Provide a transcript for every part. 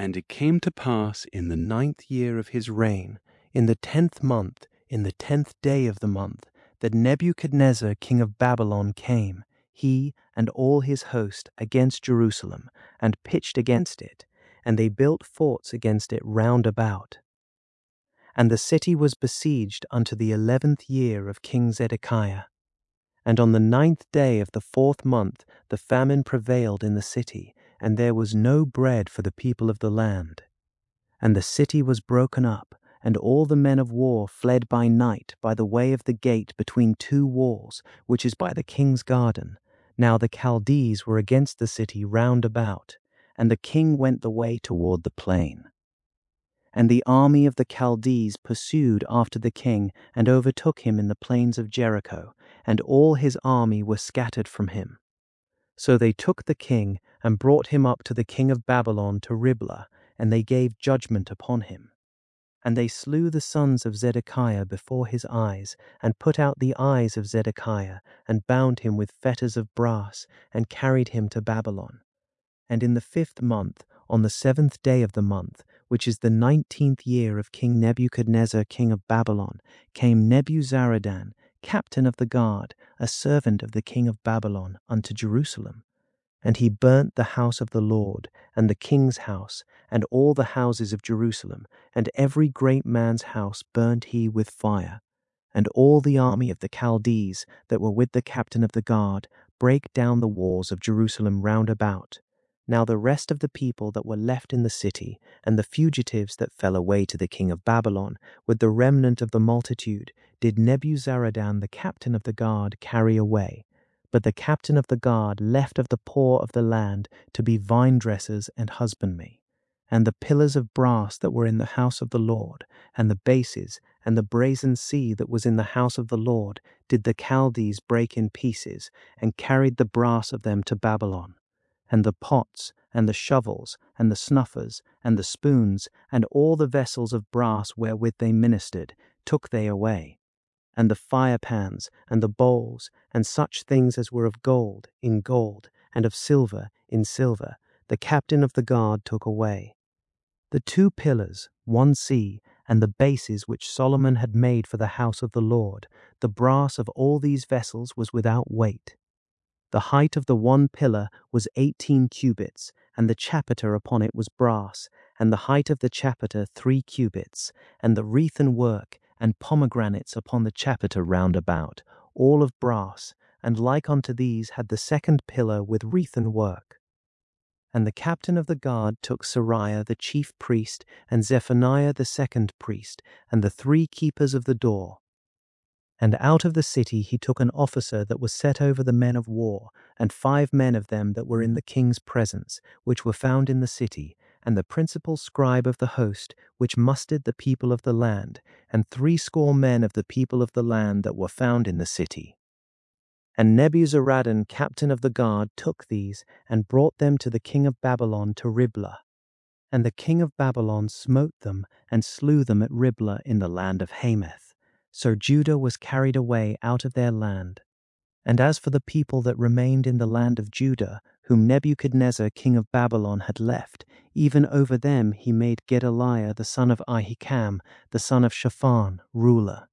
And it came to pass in the 9th year of his reign, in the 10th month, in the 10th day of the month, that Nebuchadnezzar king of Babylon came, he and all his host, against Jerusalem, and pitched against it, and they built forts against it round about. And the city was besieged unto the 11th year of King Zedekiah. And on the 9th day of the 4th month the famine prevailed in the city, and there was no bread for the people of the land. And the city was broken up, and all the men of war fled by night by the way of the gate between two walls, which is by the king's garden. Now the Chaldees were against the city round about, and the king went the way toward the plain. And the army of the Chaldees pursued after the king, and overtook him in the plains of Jericho, and all his army were scattered from him. So they took the king, and brought him up to the king of Babylon to Riblah, and they gave judgment upon him. And they slew the sons of Zedekiah before his eyes, and put out the eyes of Zedekiah, and bound him with fetters of brass, and carried him to Babylon. And in the 5th month, on the 7th day of the month, which is the 19th year of King Nebuchadnezzar king of Babylon, came Nebuzaradan, captain of the guard, a servant of the king of Babylon, unto Jerusalem. And he burnt the house of the Lord, and the king's house, and all the houses of Jerusalem, and every great man's house burnt he with fire. And all the army of the Chaldees that were with the captain of the guard brake down the walls of Jerusalem round about. Now the rest of the people that were left in the city, and the fugitives that fell away to the king of Babylon, with the remnant of the multitude, did Nebuzaradan the captain of the guard carry away. But the captain of the guard left of the poor of the land to be vine dressers and husbandmen. And the pillars of brass that were in the house of the Lord, and the bases, and the brazen sea that was in the house of the Lord, did the Chaldees break in pieces, and carried the brass of them to Babylon. And the pots, and the shovels, and the snuffers, and the spoons, and all the vessels of brass wherewith they ministered, took they away. And the firepans, and the bowls, and such things as were of gold, in gold, and of silver, in silver, the captain of the guard took away. The 2 pillars, 1 sea, and the bases which Solomon had made for the house of the Lord, the brass of all these vessels was without weight. The height of the 1 pillar was 18 cubits, and the chapiter upon it was brass, and the height of the chapiter 3 cubits, and the wreathen work and pomegranates upon the chapiter round about, all of brass, and like unto these had the 2nd pillar with wreathen work. And the captain of the guard took Sariah the chief priest, and Zephaniah the 2nd priest, and the 3 keepers of the door. And out of the city he took an officer that was set over the men of war, and 5 men of them that were in the king's presence, which were found in the city, and the principal scribe of the host, which mustered the people of the land, and 80 men of the people of the land that were found in the city. And Nebuzaradan captain of the guard took these, and brought them to the king of Babylon to Riblah. And the king of Babylon smote them, and slew them at Riblah in the land of Hamath. So Judah was carried away out of their land. And as for the people that remained in the land of Judah, whom Nebuchadnezzar king of Babylon had left, even over them he made Gedaliah the son of Ahikam, the son of Shaphan, ruler.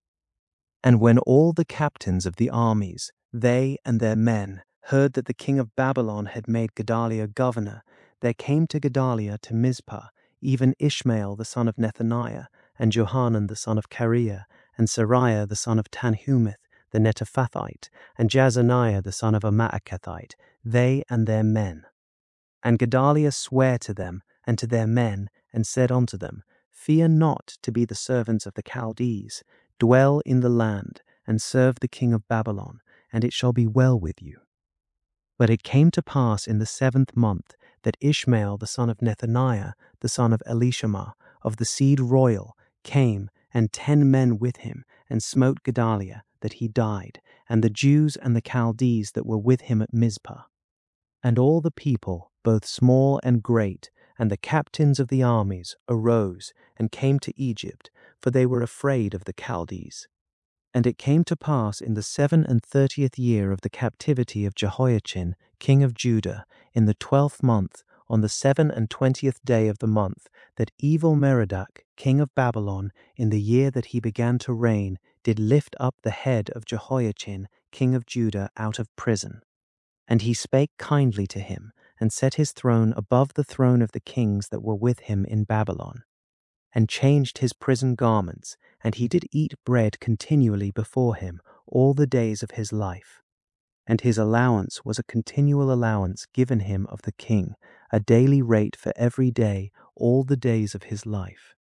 And when all the captains of the armies, they and their men, heard that the king of Babylon had made Gedaliah governor, there came to Gedaliah to Mizpah, even Ishmael the son of Nethaniah, and Johanan the son of Kareah, and Sariah the son of Tanhumeth the Netophathite, and Jazaniah the son of a Maacathite, they and their men. And Gedaliah sware to them and to their men, and said unto them, Fear not to be the servants of the Chaldees. Dwell in the land, and serve the king of Babylon, and it shall be well with you. But it came to pass in the 7th month that Ishmael the son of Nethaniah, the son of Elishama, of the seed royal, came, and 10 men with him, and smote Gedaliah, that he died, and the Jews and the Chaldees that were with him at Mizpah. And all the people, both small and great, and the captains of the armies, arose, and came to Egypt, for they were afraid of the Chaldees. And it came to pass in the 37th year of the captivity of Jehoiachin, king of Judah, in the 12th month, on the 27th day of the month, that Evil-Merodach, king of Babylon, in the year that he began to reign, did lift up the head of Jehoiachin, king of Judah, out of prison. And he spake kindly to him, and set his throne above the throne of the kings that were with him in Babylon, and changed his prison garments, and he did eat bread continually before him all the days of his life. And his allowance was a continual allowance given him of the king, a daily rate for every day all the days of his life.